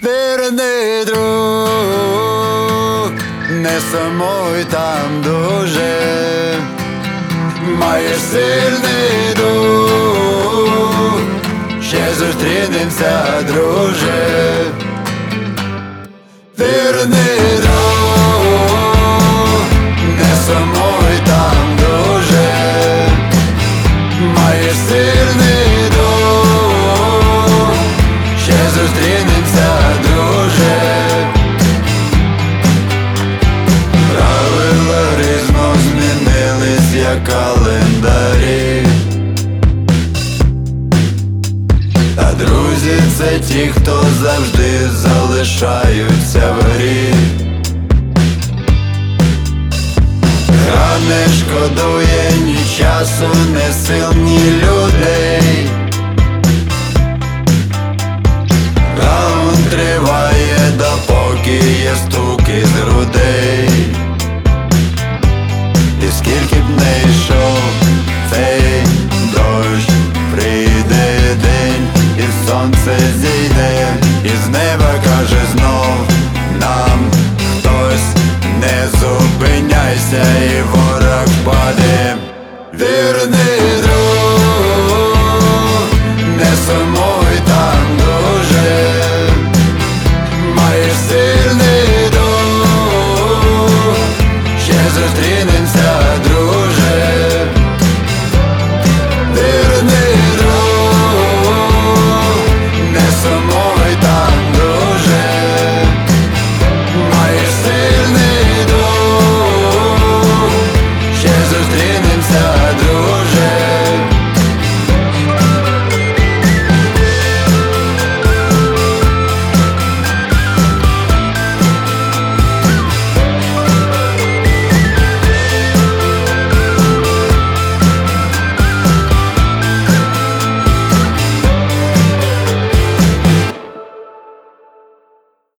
Вірний друг, не сумуй там дуже, маєш сильний дух, ще зустрінемося, друже. Вірний друг, не сумуй там дуже, маєш сильний дух, ще зустрінемося, друже. Правила гри знов змінились, як календарі, а друзі — це ті, хто завжди залишаються в грі. Гра не шкодує ні часу, ні сил, ні людей. Раунд триває, допоки є стук із грудей. І скільки б не йшов цей дощ, прийде день, і сонце зійде, і з неба каже знов нам хтось: не зупиняйся, і ворог паде. Вірний друг,